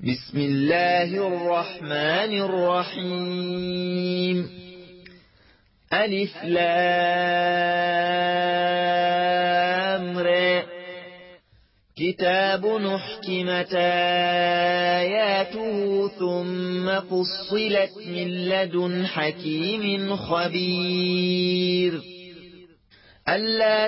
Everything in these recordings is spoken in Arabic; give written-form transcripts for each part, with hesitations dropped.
بسم الله الرحمن الرحيم ألف لام ر كتاب أحكمت آياته ثم فصلت من لدن حكيم خبير ألا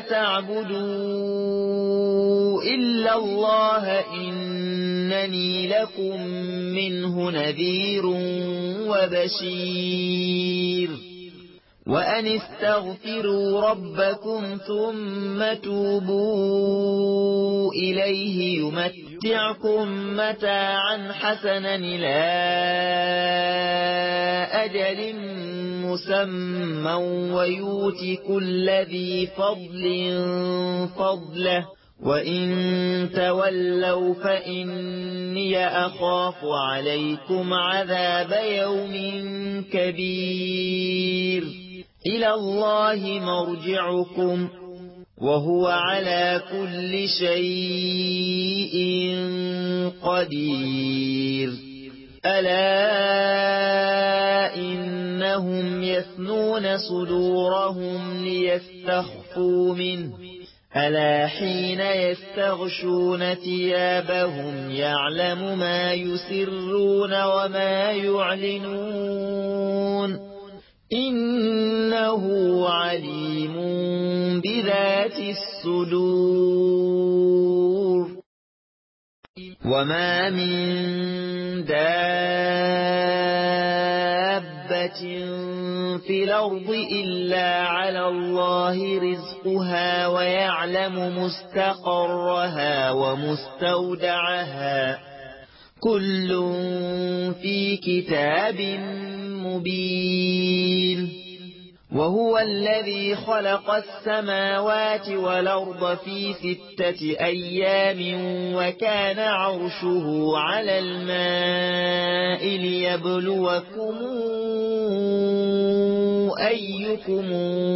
تعبدوا إلا الله إنني لكم منه نذير وبشير وأن استغفروا ربكم ثم توبوا إليه يمتعكم متاعا حسنا إلى أجل مسمى ويؤت كل ذي فضل فضله وإن تولوا فإني أخاف عليكم عذاب يوم كبير إلى الله مرجعكم وهو على كل شيء قدير ألا إنهم يثنون صدورهم ليستخفوا منه ألا حين يستغشون ثيابهم يعلم ما يسرون وما يعلنون إنه عليم بذات الصدور وما من دابة في الأرض إلا على الله رزقها ويعلم مستقرها ومستودعها كل في كتاب مبين وهو الذي خلق السماوات والأرض في 6 أيام وكان عرشه على الماء ليبلوكم أيكم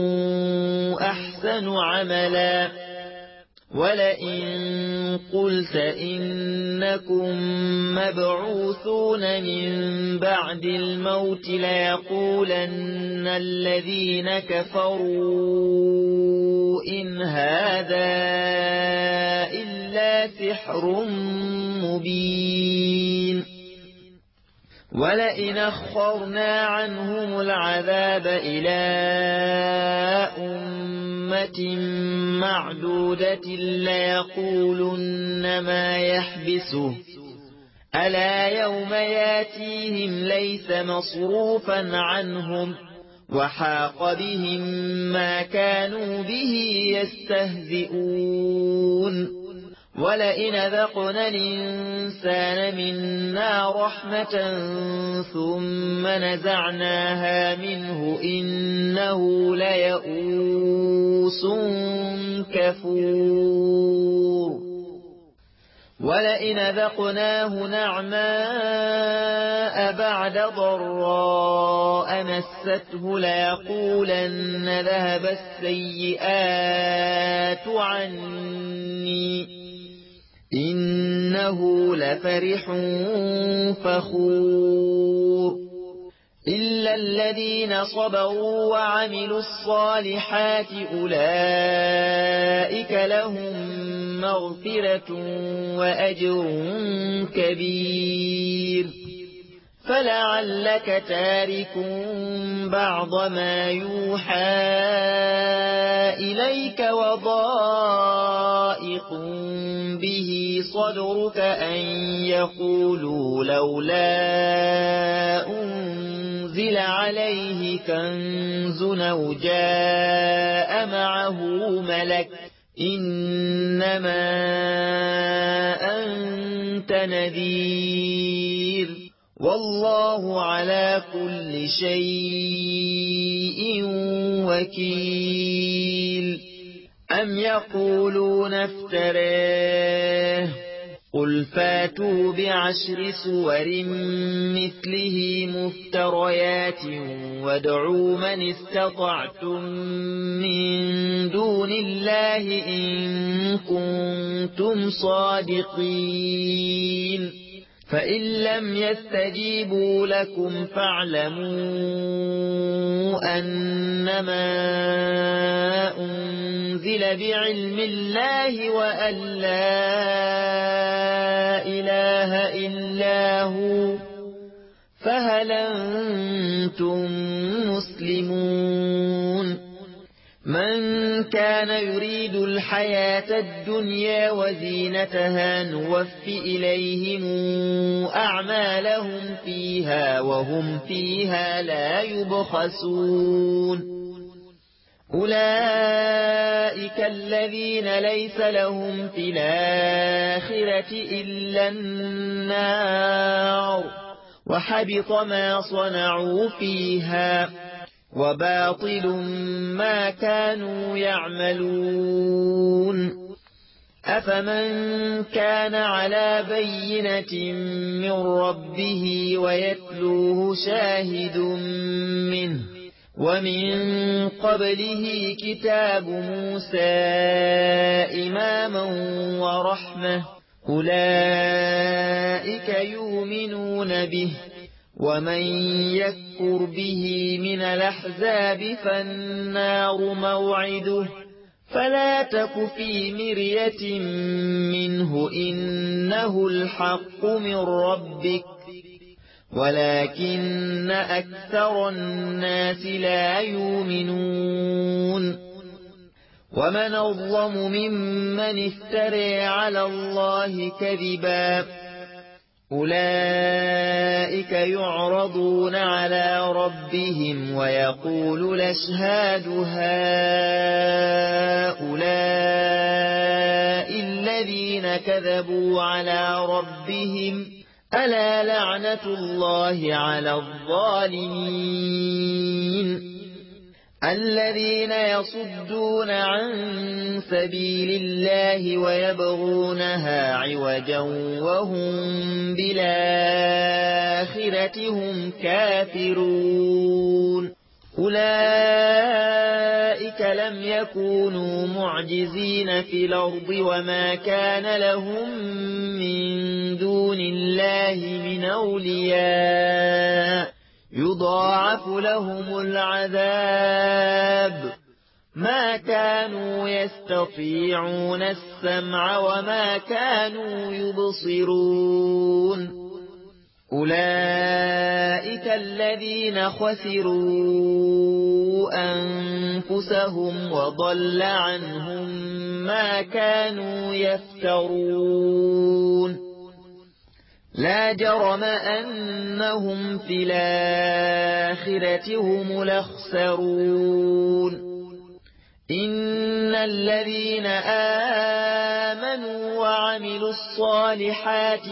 أحسن عملا ولئن قلت إنكم مبعوثون من بعد الموت ليقولن الذين كفروا إن هذا إلا سحر مبين ولئن أخرنا عنهم العذاب إلى أمة معدودة ليقولن ما يحبسه ألا يوم ياتيهم ليس مصروفا عنهم وحاق بهم ما كانوا به يستهزئون ولئن ذقنا الإنسان منا رحمة ثم نزعناها منه إنه ليئوس كفور ولئن ذقناه نعماء بعد ضراء مسته ليقولن ذهب السيئات عني إنه لفرح فخور إلا الذين صبروا وعملوا الصالحات أولئك لهم مغفرة وأجر كبير فلعلك تارك بعض ما يوحى إليك وضائق به صدرك أن يقولوا لولا أنزل عليه كنز أو جاء معه ملك إنما أنت نذير والله على كل شيء وكيل أم يقولون افتراه قل فاتوا ب10 سور مثله مفتريات وادعوا من استطعتم من دون الله إن كنتم صادقين فإن لم يستجيبوا لكم فاعلموا أنما أنزل بعلم الله وأن لا إله إلا هو فهل أنتم مسلمون من كان يريد الحياة الدنيا وزينتها نوف إليهم أعمالهم فيها وهم فيها لا يبخسون أولئك الذين ليس لهم في الآخرة إلا النار وحبط ما صنعوا فيها وباطل ما كانوا يعملون أفمن كان على بينة من ربه ويتلوه شاهد منه ومن قبله كتاب موسى إماما ورحمة أولئك يؤمنون به ومن يكفر به من الأحزاب فالنار موعده فلا تك في مرية منه إنه الحق من ربك ولكن أكثر الناس لا يؤمنون ومن أظلم ممن افترى على الله كذبا أولئك يعرضون على ربهم ويقول الأشهاد هؤلاء الذين كذبوا على ربهم ألا لعنة الله على الظالمين الذين يصدون عن سبيل الله ويبغونها عوجا وهم بالآخرة هم كافرون أولئك لم يكونوا معجزين في الأرض وما كان لهم من دون الله من أولياء يضاعف لهم العذاب ما كانوا يستطيعون السمع وما كانوا يبصرون أولئك الذين خسروا أنفسهم وضل عنهم ما كانوا يفترون لا جرم أنهم في الآخرة هم الأخسرون إن الذين آمنوا وعملوا الصالحات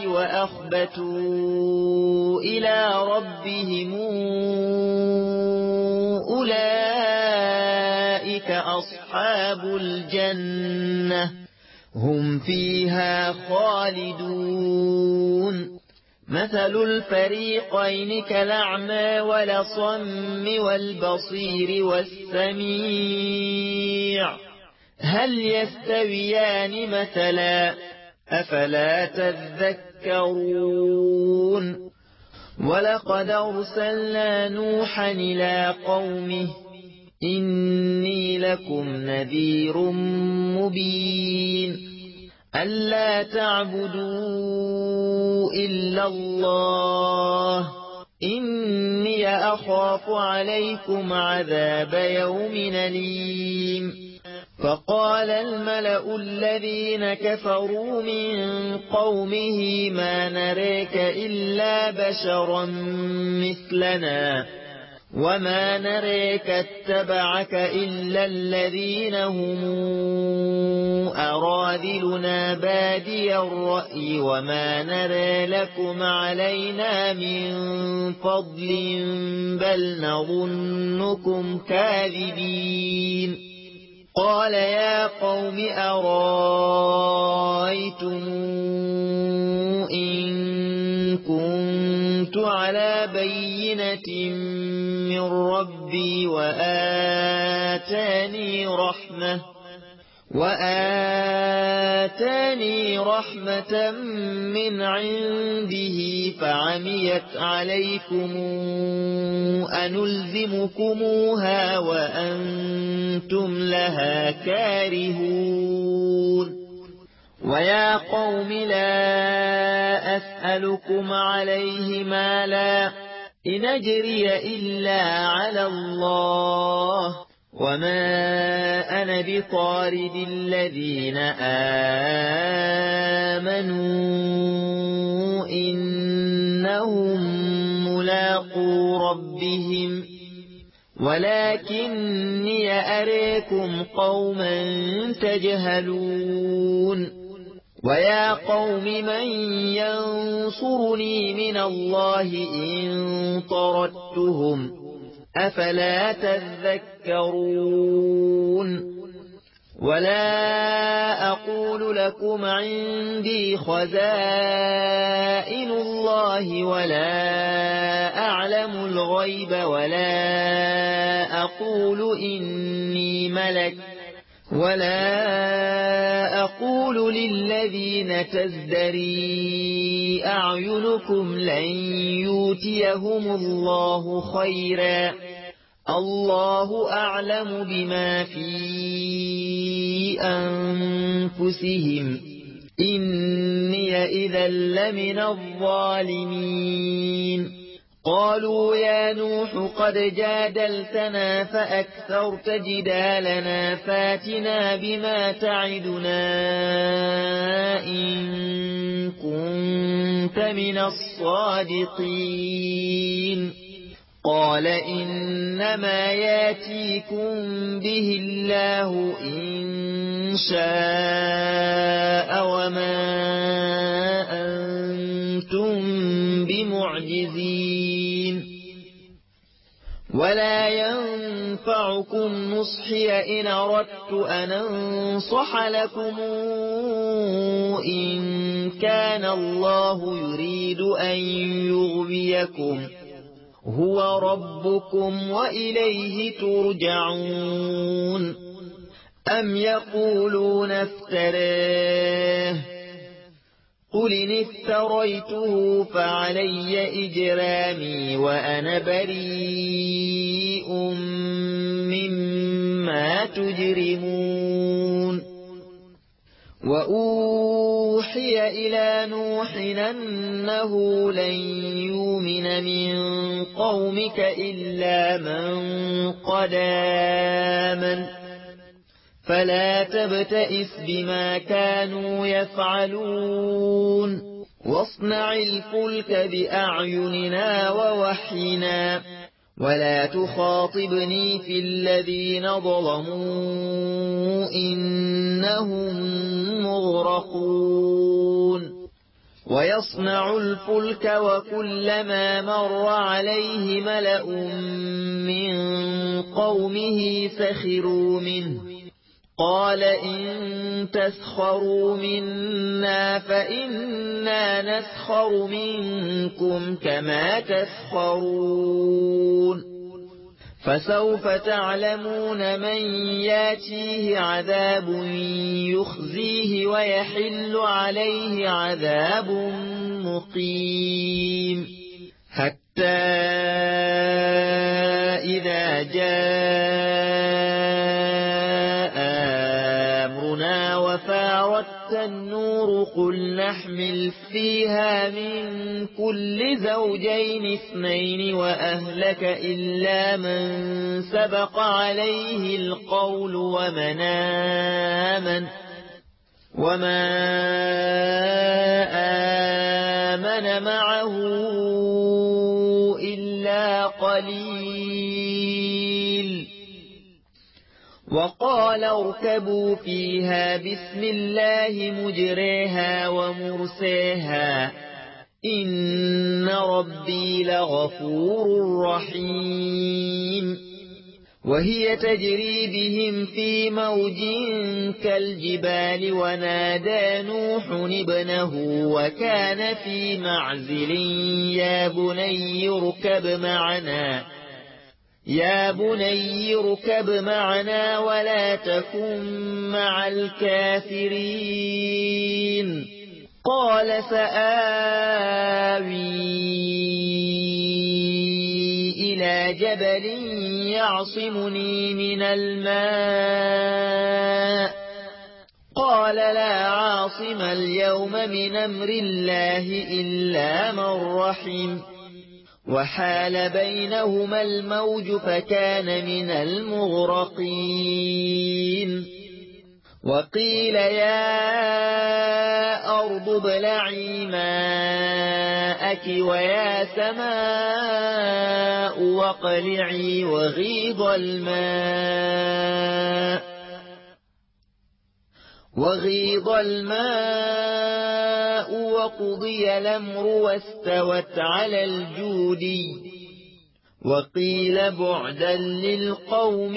وأخبتوا إلى ربهم أولئك أصحاب الجنة هم فيها خالدون مثل الفريقين كالأعمى والأصم والبصير والسميع هل يستويان مثلا أفلا تذكرون ولقد أرسلنا نوحا إلى قومه إني لكم نذير مبين ألا تعبدوا إلا الله إني أخاف عليكم عذاب يوم أليم فقال الملأ الذين كفروا من قومه ما نريك إلا بشرا مثلنا وما نريك اتبعك إلا الذين هم أراذلنا بادي الرأي وما نرى لكم علينا من فضل بل نظنكم كاذبين قال يا قوم أرأيتم إن كنت على بينة من ربي وآتاني رحمة من عنده فعميت عليكم أنلزمكموها وأنتم لها كارهون ويا قوم لا أسألكم عليه مالا إن أجري إلا على الله وما أنا بطارد الذين آمنوا إنهم ملاقو ربهم ولكني أريكم قوما تجهلون ويا قوم من ينصرني من الله إن طردتهم أفلا تذكرون ولا أقول لكم عندي خزائن الله ولا أعلم الغيب ولا أقول إني ملك ولا أقول للذين تزدري أعينكم لن يؤتيهم الله خيرا الله أعلم بما في أنفسهم إني إذا لمن الظالمين قالوا يا نوح قد جادلتنا فأكثرت جدالنا فاتنا بما تعدنا إن كنت من الصادقين قال إنما ياتيكم به الله إن شاء وما أنتم بمعجزين ولا ينفعكم نصحي إن أردت أن أنصح لكم إن كان الله يريد أن يغويكم هو ربكم وإليه ترجعون أم يقولون افتراه قل إن افتريته فعلي إجرامي وأنا بريء مما تجرمون وأوحي إلى نوح أنه لن يؤمن من قومك إلا من قد آمن فلا تبتئس بما كانوا يفعلون واصنع الفلك بأعيننا ووحينا ولا تخاطبني في الذين ظلموا إنهم مغرقون ويصنع الفلك وكلما مر عليه ملأ من قومه سخروا منه قال إن تسخروا منا فإنا نسخر منكم كما تسخرون فسوف تعلمون من ياتيه عذاب يخزيه ويحل عليه عذاب مقيم حتى إذا جاء أمرنا وفارت النور قل نحمل فيها من كل زوجين اثنين وأهلك إلا من سبق عليه القول وما آمن معه إلا قليل وقال اركبوا فيها بسم الله مجريها ومرسيها إن ربي لغفور رحيم وهي تجري بهم في موج كالجبال ونادى نوح ابنه وكان في معزل يا بني اركب معنا ولا تكن مع الكافرين قال سآوي إلى جبل يعصمني من الماء قال لا عاصم اليوم من أمر الله إلا من رحم وحال بينهما الموج فكان من المغرقين وقيل يا أرض ابلعي ماءك ويا سماء واقلعي وغيض الماء وقضي الأمر واستوت على الجودي وقيل بعدا للقوم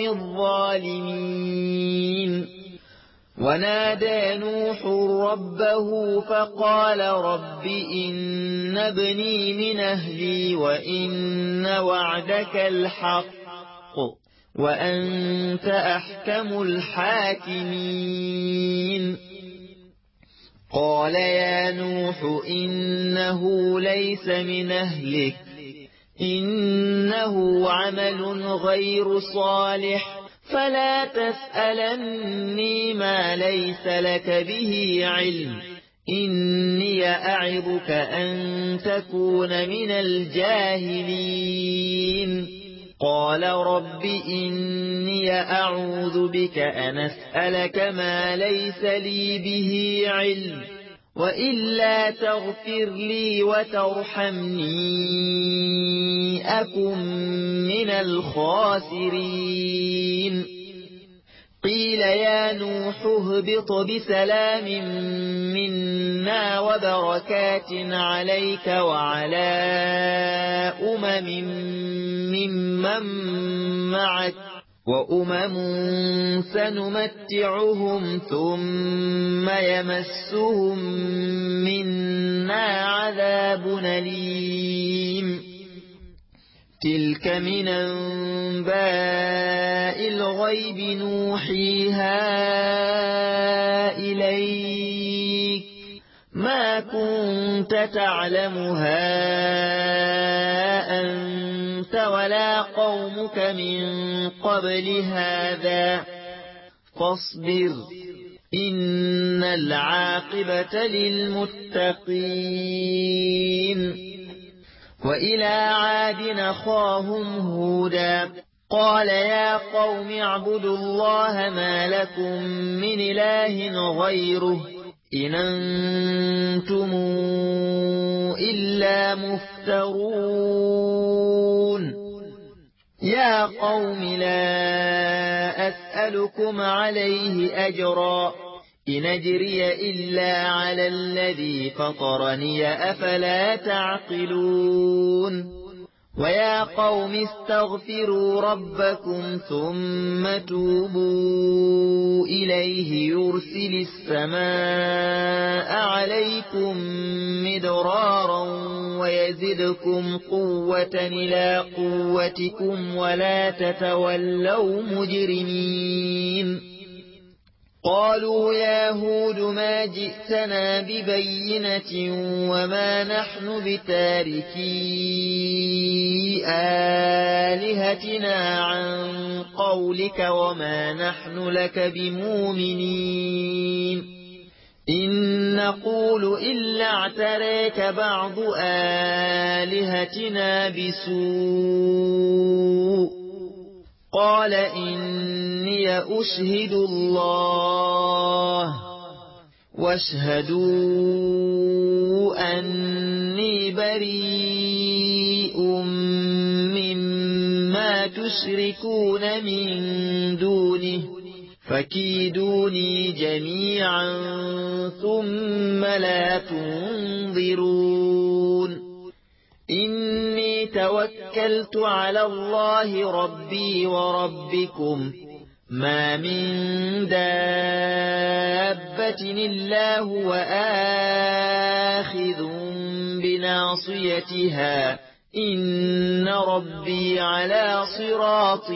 الظالمين ونادى نوح ربه فقال رب إن ابني من أهلي وإن وعدك الحق وأنت أحكم الحاكمين قال يا نوح إنه ليس من أهلك إنه عمل غير صالح فلا تسألني ما ليس لك به علم إني أعظك أن تكون من الجاهلين قال رب إني أعوذ بك أن أسألك ما ليس لي به علم وإلا تغفر لي وترحمني أكن من الخاسرين قيل يا نوح اهبط بسلام منا وبركات عليك وعلى ممن معك وأمم سنمتعهم ثم يمسهم منا عذاب أليم تلك من أنباء الغيب نوحيها إليك ما كنت تعلمها أنت ولا قومك من قبل هذا فاصبر إن العاقبة للمتقين وإلى عاد أخاهم هودا قال يا قوم اعبدوا الله ما لكم من إله غيره إن أنتم إلا مفترون يا قوم لا أسألكم عليه أجرا إن أجري إلا على الذي فطرني أفلا تعقلون ويا قوم استغفروا ربكم ثم توبوا إليه يرسل السماء عليكم مدرارا ويزدكم قوة إلى قوتكم ولا تتولوا مجرمين قالوا يا هود ما جئتنا ببينة وما نحن بتاركي آلهتنا عن قولك وما نحن لك بمؤمنين إن نقول إلا اعتريك بعض آلهتنا بسوء قال إني أشهد الله واشهدوا أني بريء مما تشركون من دونه فكيدوني جميعا ثم لا تنظرون إني توكلت على الله ربي وربكم ما من دابة إلا هو آخذ بناصيتها إن ربي على صراط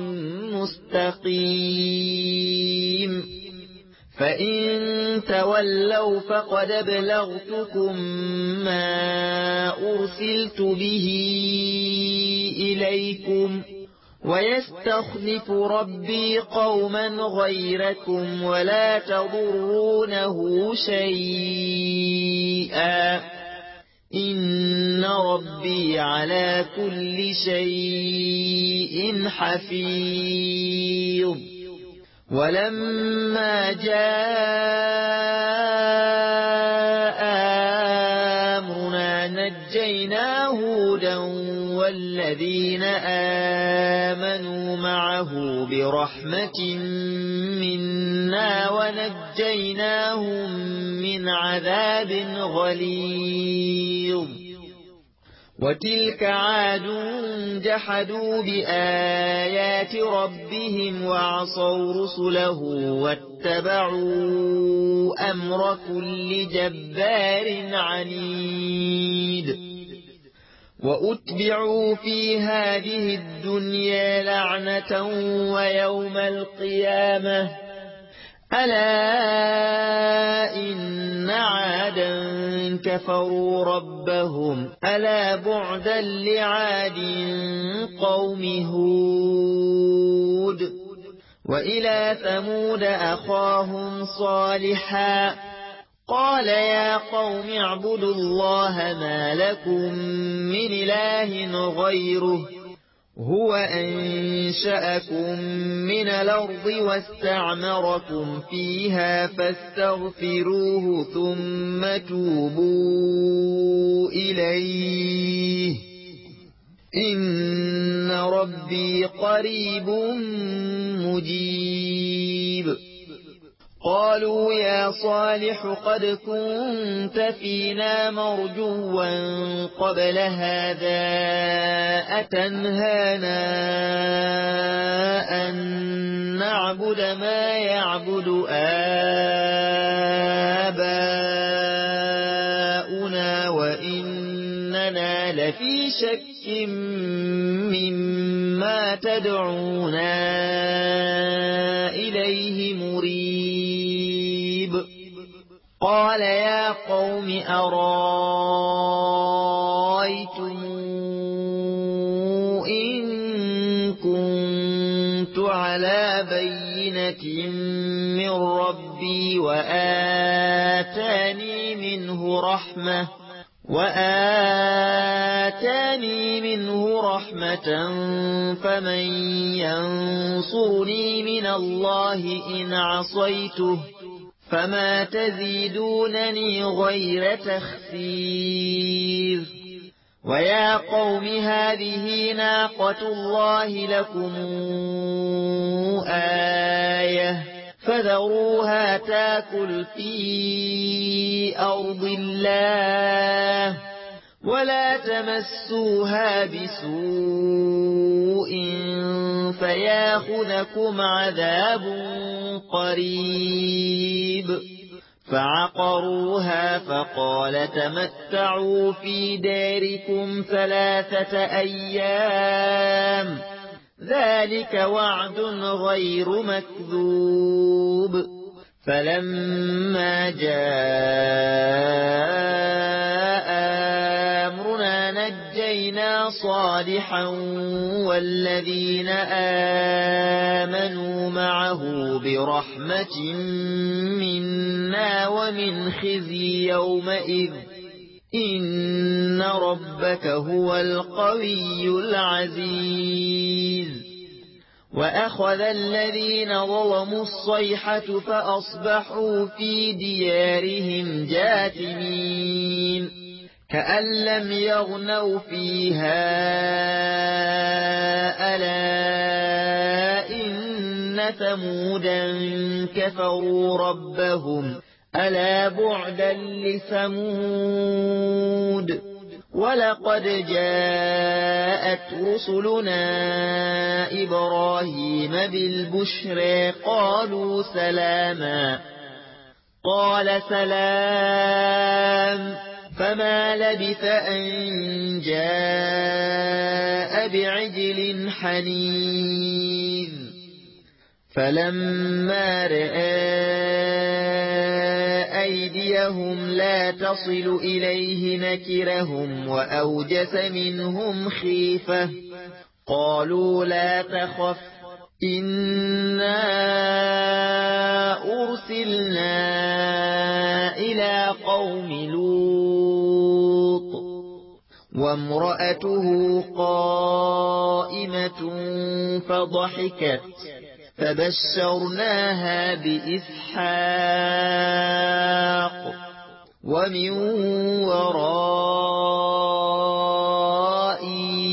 مستقيم فإن تولوا فقد أبلغتكم ما أرسلت به إليكم ويستخلف ربي قوما غيركم ولا تضرونه شيئا إن ربي على كل شيء حفيظ. ولما جاء أمرنا نجينا هودا والذين آمنوا معه برحمة منا ونجيناهم من عذاب غليظ. وتلك عاد جحدوا بآيات ربهم وعصوا رسله واتبعوا أمر كل جبار عنيد. وأتبعوا في هذه الدنيا لعنة ويوم القيامة ألا إن عادا كفروا ربهم ألا بعدا لعاد قوم هود. وإلى ثمود أخاهم صالحا قال يا قوم اعبدوا الله ما لكم من إله غيره هو أنشأكم من الأرض واستعمركم فيها فاستغفروه ثم توبوا إليه إن ربي قريب مجيب. قالوا يا صالح قد كنت فينا مرجوا قبل هذا أتنهانا أن نعبد ما يعبد آباؤنا وإننا لفي شك مما تدعونا إليه مريب. قال يا قوم أرأيتم إن كنت على بينة من ربي وآتاني منه رحمة فمن ينصرني من الله إن عصيته فما تزيدونني غير تخسير. ويا قوم هذه ناقة الله لكم آية فذروها تاكل في أرض الله ولا تمسوها بسوء فياخذكم عذاب قريب. فعقروها فقال تمتعوا في داركم 3 أيام ذلك وعد غير مكذوب. فلما جاء أمرنا نجينا صالحا والذين آمنوا معه برحمة منا ومن خزي يومئذ إن ربك هو القوي العزيز. وأخذ الذين ظلموا الصيحة فأصبحوا في ديارهم جاثمين كأن لم يغنوا فيها ألا إن ثمودا كفروا ربهم ألا بعدا لثمود. ولقد جاءت رسلنا إبراهيم بالبشرى قالوا سلاما قال سلام فما لبث أن جاء بعجل حنيذ. فلما رأى أيديهم لا تصل إليه نكرهم وأوجس منهم خيفة قالوا لا تخف إنا أرسلنا إلى قوم لوط وامرأته قائمة فضحكت فبشرناها بإسحاق ومن وراء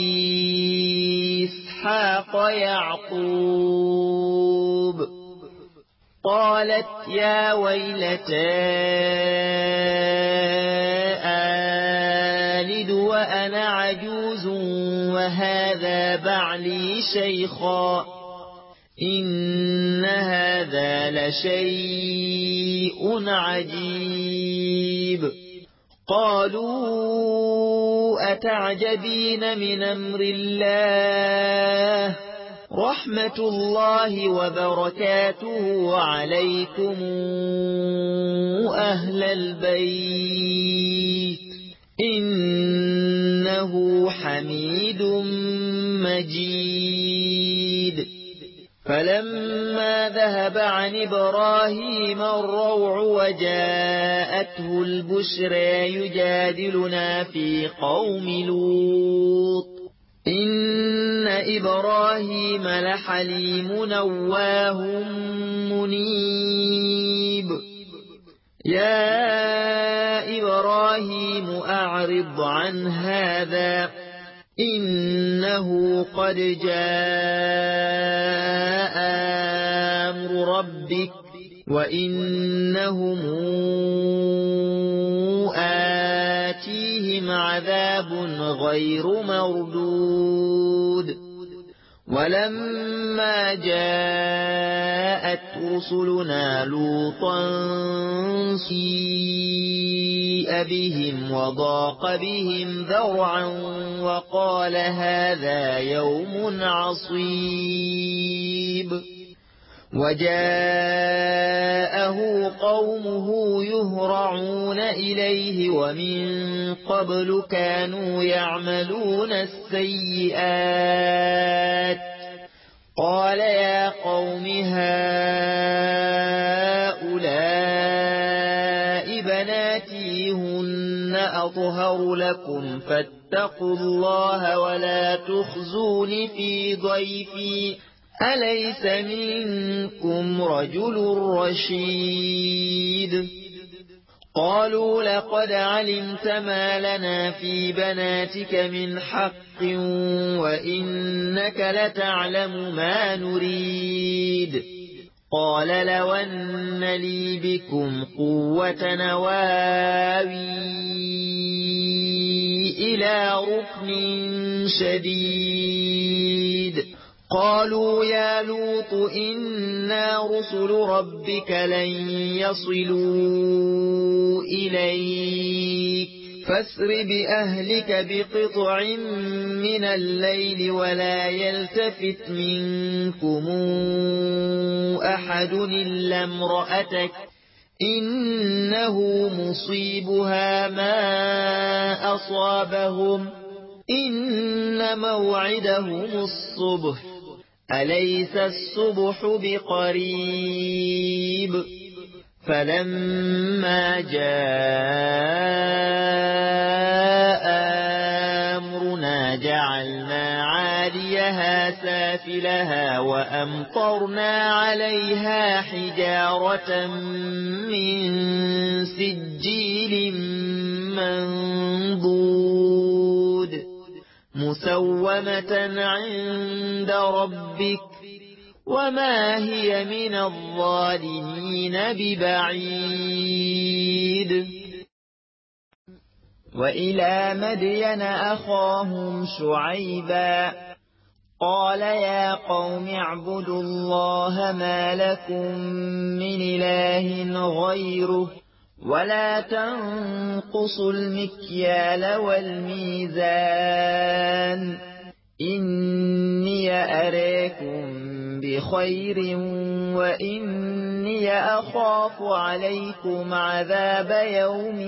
إسحاق يعقوب قالت يا ويلتى آلد وأنا عجوز وهذا بعلي شيخا إن هذا لشيء عجيب قالوا أتعجبين من أمر الله رحمة الله وبركاته عليكم أهل البيت إنه حميد مجيد فلما ذهب عن إبراهيم الروع وجاءته البشرى يجادلنا في قوم لوط إن إبراهيم لحليم أواه منيب يا إبراهيم أعرض عن هذا إنه قد جاء أمر ربك وإنهم آتيهم عذاب غير مردود ولما جاءت رسلنا لوطا سيء بهم وضاق بهم ذرعا وقال هذا يوم عصيب وجاءه قومه يهرعون إليه ومن قبل كانوا يعملون السيئات قال يا قوم هؤلاء بناتي هن أطهر لكم فاتقوا الله ولا تخزون في ضيفي أليس منكم رجل رشيد قالوا لقد علمت ما لنا في بناتك من حق وإنك لتعلم ما نريد قال لو أن لي بكم قوة نواوي إلى ركن شديد قالوا يا لوط إنا رسل ربك لن يصلوا إليك فاسر بأهلك بقطع من الليل ولا يلتفت منكم أحد إلا امرأتك إنه مصيبها ما أصابهم إن موعدهم الصبح أليس الصبح بقريب فلما جاء أمرنا جعلنا عاليها سافلها وأمطرنا عليها حجارة من سجيل منضود مسومة عند ربك وما هي من الظالمين ببعيد وإلى مدين أخاهم شعيبا قال يا قوم اعبدوا الله ما لكم من إله غيره ولا تنقصوا المكيال والميزان إني أراكم بخير وإني إني أخاف عليكم عذاب يوم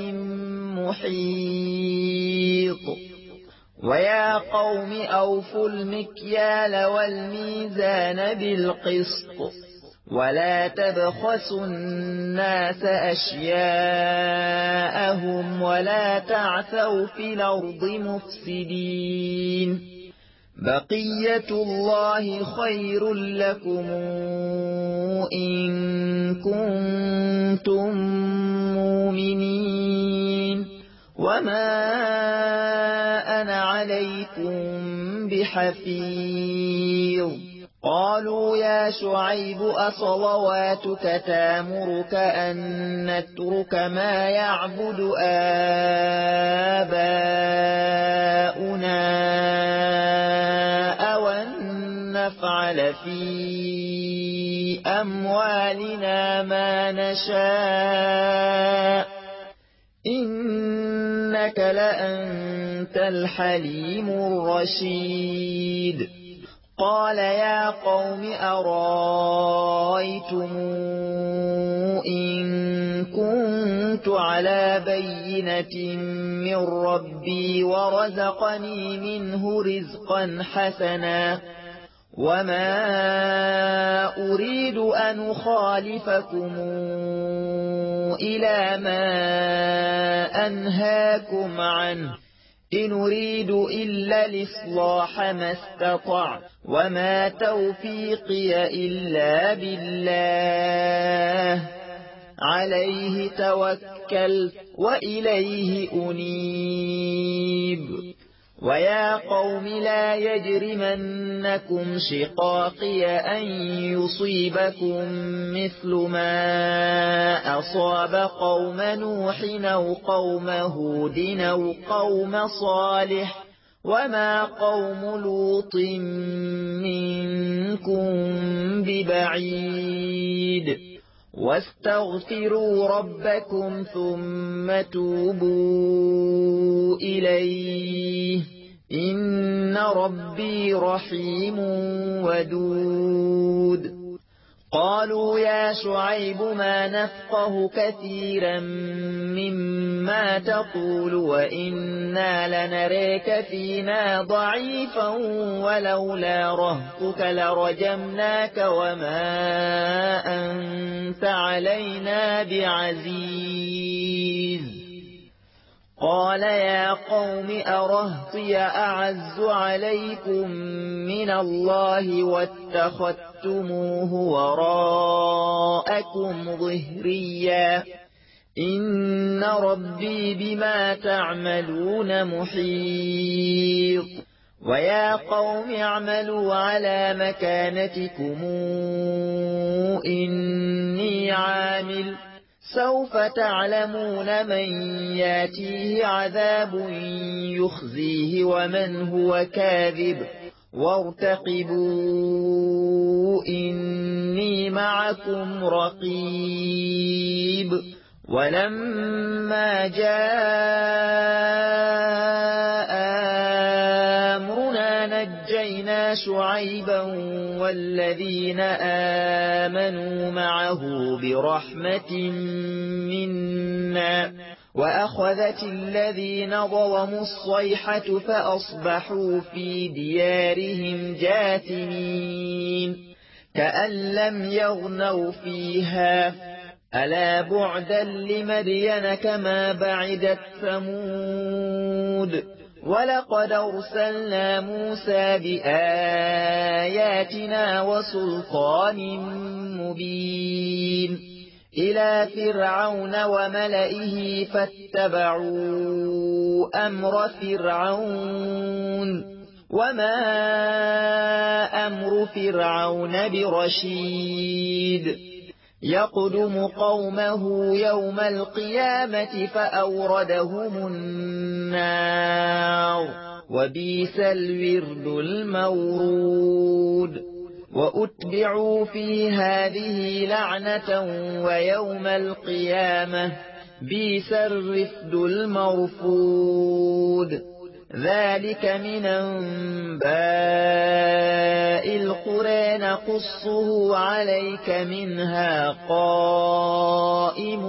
محيط ويا قوم أوفوا المكيال والميزان بالقسط ولا تبخسوا الناس أشياءهم ولا تعثوا في الأرض مفسدين بقية الله خير لكم إن كنتم مؤمنين وما أنا عليكم بحفيظ قالوا يا شعيب أصلواتك تامرك أن نترك ما يعبد آباؤنا أو أن نفعل في أموالنا ما نشاء إنك لأنت الحليم الرشيد قال يا قوم أرأيتم إن كنت على بينة من ربي ورزقني منه رزقا حسنا وما أريد أن أخالفكم إلى ما أنهاكم عنه إن أريد إلا الإصلاح ما استطعت وما توفيقي إلا بالله عليه توكلت وإليه أنيب ويا قوم لا يجرمنكم شقاقي أن يصيبكم مثل ما أصاب قوم نوح أو قوم هود أو قوم صالح وما قوم لوط منكم ببعيد واستغفروا ربكم ثم توبوا إليه إن ربي رحيم ودود قالوا يا شعيب ما نفقه كثيرا مما تقول وإنا لنريك فينا ضعيفا ولولا رهطك لرجمناك وما أنت علينا بعزيز قال يا قوم أرهطي أعز عليكم من الله واتخذتموه وراءكم ظهريا إن ربي بما تعملون محيط ويا قوم اعملوا على مكانتكم إني عامل سوف تعلمون من ياتيه عذاب يخزيه ومن هو كاذب وارتقبوا إني معكم رقيب ولما جاء أمرنا نجينا شعيبا والذين آمنوا معه برحمة منا وأخذت الذين ظلموا الصيحة فأصبحوا في ديارهم جاثمين كأن لم يغنوا فيها ألا بعدا لمدين كما بعدت ثمود ولقد أرسلنا موسى بآياتنا وسلطان مبين إلى فرعون وملئه فاتبعوا أمر فرعون وما أمر فرعون برشيد يقدم قومه يوم القيامة فأوردهم النار وبئس الورد المورود وأتبعوا في هذه لعنة ويوم القيامة بئس الرفد المرفود ذلك من أنباء القرى نقصه عليك منها قائم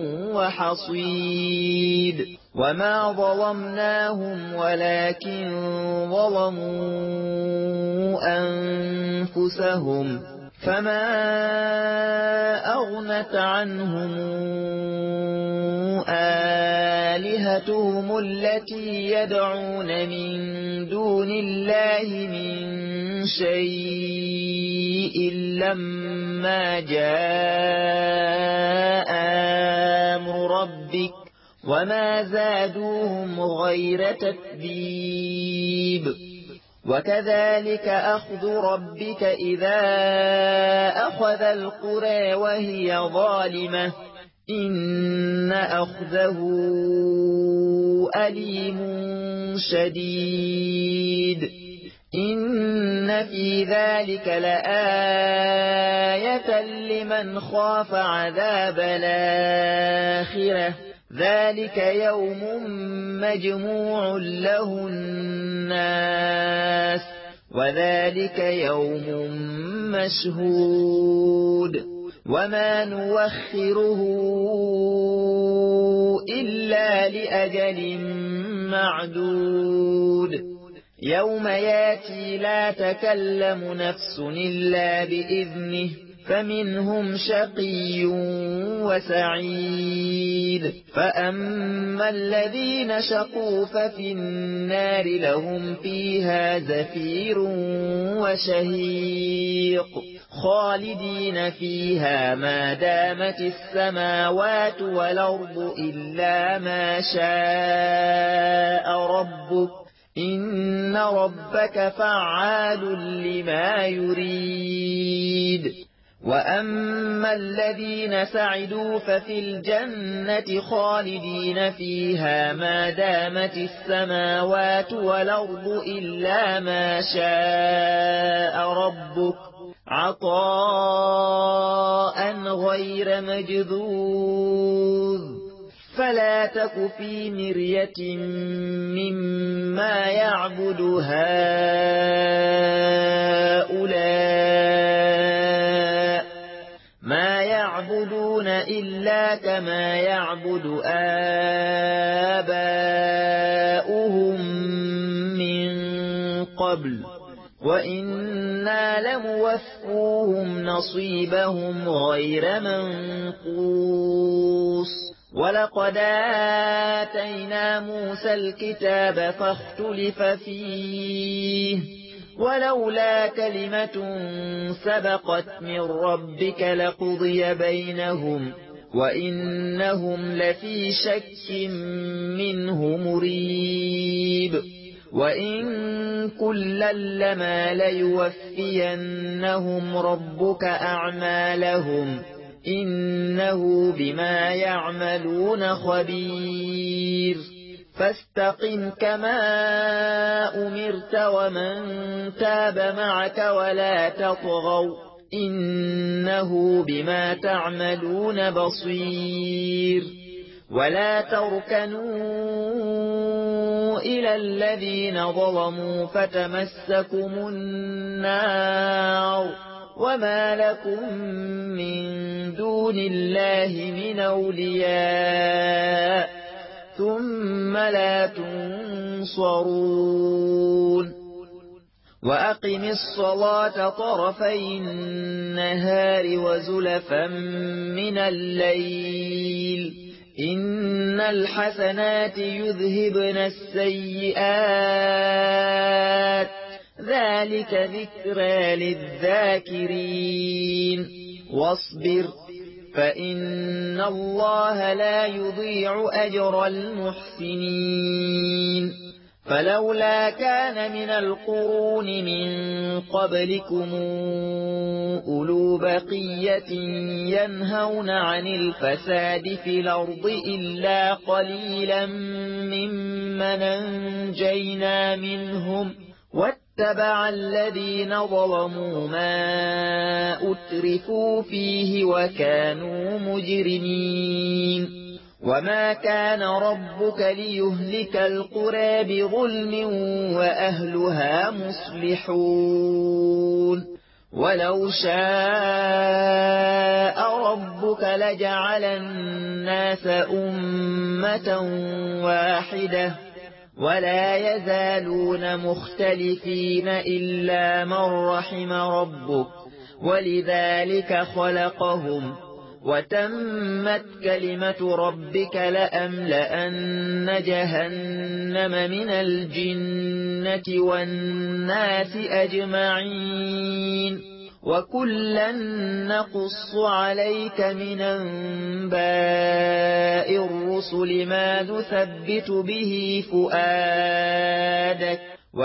وحصيد وما ظلمناهم ولكن ظلموا أنفسهم فما أغنت عنهم آلهتهم التي يدعون من دون الله من شيء لما جاء أمر ربك وما زادوهم غير تتبيب وكذلك أخذ ربك إذا أخذ القرى وهي ظالمة إن أخذه أليم شديد إن في ذلك لآية لمن خاف عذاب الآخرة ذلك يوم مجموع له الناس وذلك يوم مشهود وما نوخره إلا لأجل معدود يوم ياتي لا تكلم نفس إلا بإذنه فمنهم شقي وسعيد فأما الذين شقوا ففي النار لهم فيها زفير وشهيق خالدين فيها ما دامت السماوات والأرض إلا ما شاء ربك إن ربك فعال لما يريد وأما الذين سعدوا ففي الجنة خالدين فيها ما دامت السماوات والأرض إلا ما شاء ربك عطاء غير مجذوذ فلا تك في مرية مما يعبد هؤلاء ما يعبدون إلا كما يعبد آباؤهم من قبل وإنا لموفوهم نصيبهم غير منقوص ولقد آتينا موسى الكتاب فاختلف فيه ولولا كلمة سبقت من ربك لقضي بينهم وإنهم لفي شك منه مريب وإن كلا لما ليوفينهم ربك أعمالهم إنه بما يعملون خبير فاستقم كما أمرت ومن تاب معك ولا تطغوا إنه بما تعملون بصير ولا تركنوا إلى الذين ظلموا فتمسكم النار وما لكم من دون الله من أولياء ثم لا تنصرون وأقم الصلاة طرفي النهار وزلفا من الليل إن الحسنات يذهبن السيئات ذلك ذكرى للذاكرين واصبر فإن الله لا يضيع أجر المحسنين فلولا كان من القرون من قبلكم أولو بقية ينهون عن الفساد في الأرض إلا قليلا ممن أنجينا منهم واتبع الذين ظلموا ما أترفوا فيه وكانوا مجرمين وما كان ربك ليهلك القرى بظلم وأهلها مصلحون ولو شاء ربك لجعل الناس أمة واحدة ولا يزالون مختلفين إلا من رحم ربك ولذلك خلقهم وتمت كلمة ربك لأملأن جهنم من الجنة والناس أجمعين وكلا نقص عليك من أنباء الرسل ما نثبت به فؤادك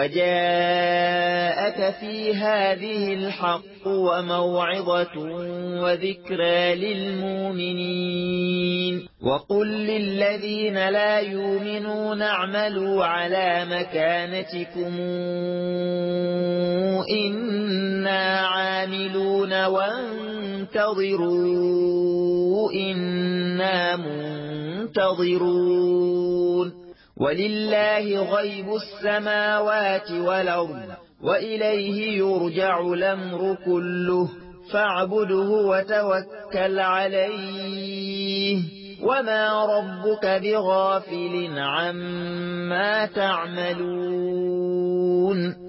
وجاءك في هذه الحق وموعظة وذكرى للمؤمنين وقل للذين لا يؤمنون اعملوا على مكانتكم إنا عاملون وانتظروا إنا منتظرون ولله غيب السماوات والأرض وإليه يرجع الأمر كله فاعبده وتوكل عليه وما ربك بغافل عما تعملون